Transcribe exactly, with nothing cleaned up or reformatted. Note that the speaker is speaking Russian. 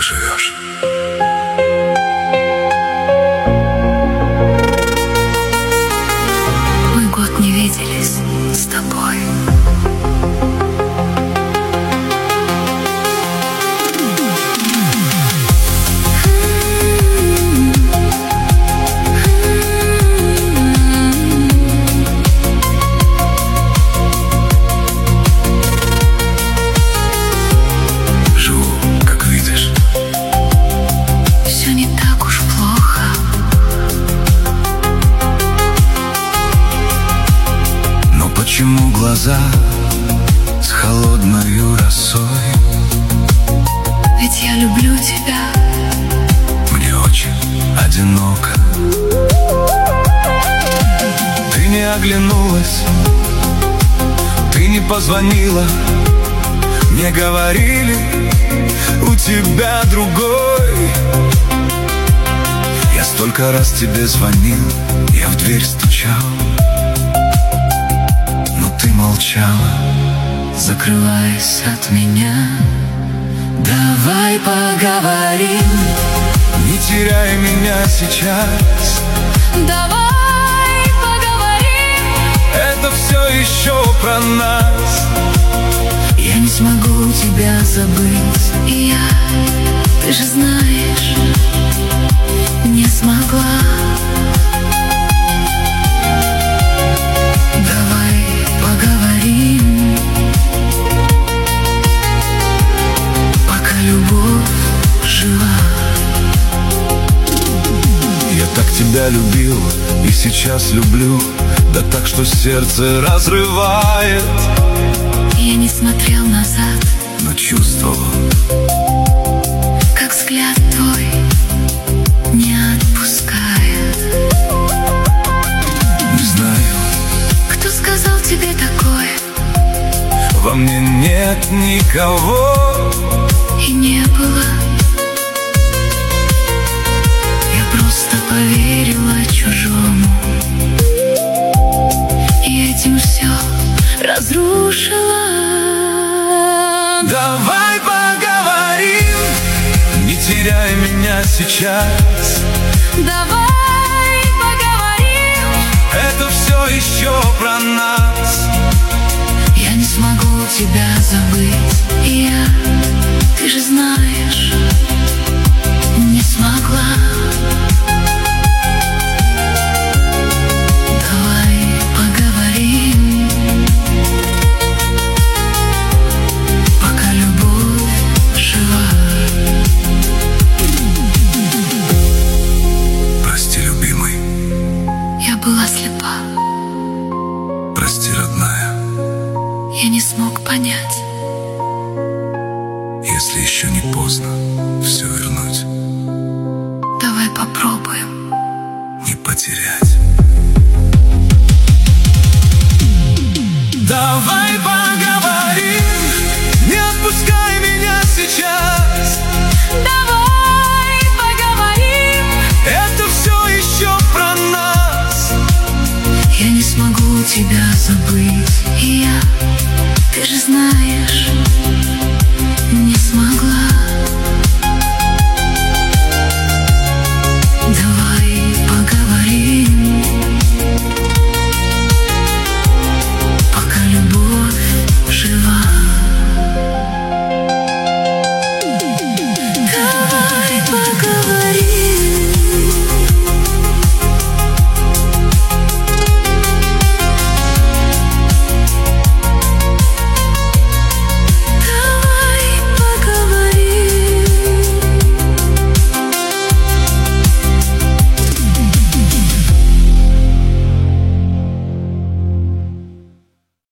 как живешь. Мы год не виделись с тобой. Почему глаза с холодною росой? Ведь я люблю тебя. Мне очень одиноко. Ты не оглянулась, ты не позвонила. Мне говорили, у тебя другой. Я столько раз тебе звонил, я в дверь стучал, ты молчала, закрываясь от меня. Давай поговорим, не теряй меня сейчас. Давай поговорим, это все еще про нас. Я не смогу тебя забыть, и я, ты же знаешь, не смогла. Тебя любил и сейчас люблю, да так, что сердце разрывает. Я не смотрел назад, но чувствовал, как взгляд твой не отпускает. Не знаю, кто сказал тебе такое. Во мне нет никого, и не было. Просто поверила чужому, и этим все разрушила. Давай поговорим, не теряй меня сейчас. Давай поговорим, это все еще про нас. Я не смогу тебя забыть, и я, ты же знаешь, не смогла. Была слепа. Прости, родная. Я не смог понять. Если еще не поздно все вернуть, давай попробуем не потерять. Давай поговорим, не отпускай меня сейчас. Давай поговорим, это все еще про нас. Я не смогу тебя забыть, и я, ты же знаешь,